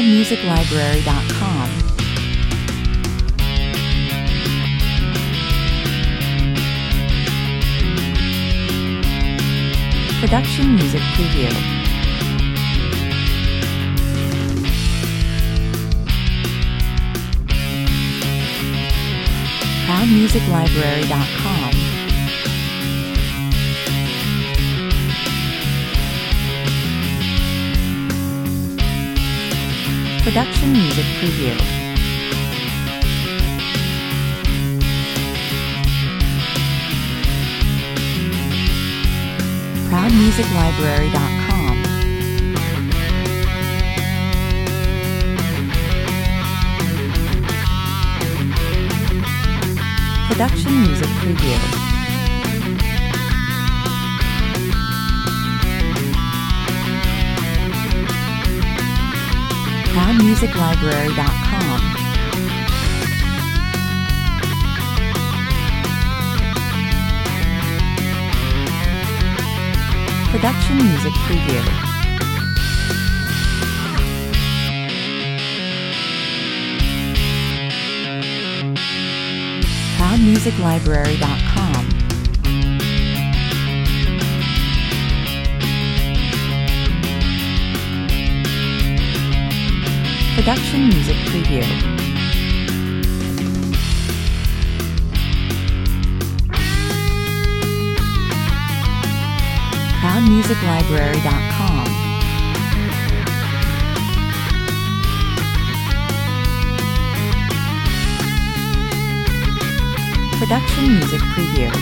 ProudMusicLibrary.com. Production Music Preview. ProudMusicLibrary.com. Production Music Preview. ProudMusicLibrary.com. Production Music Preview. ProudMusicLibrary.com. Production Music Preview. ProudMusicLibrary.com. Production Music Preview. ProudMusicLibrary.com. Production Music Preview.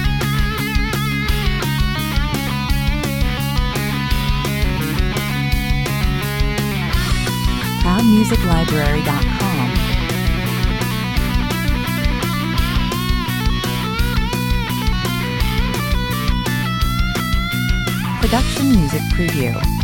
ProudMusicLibrary.com. Production Music Preview.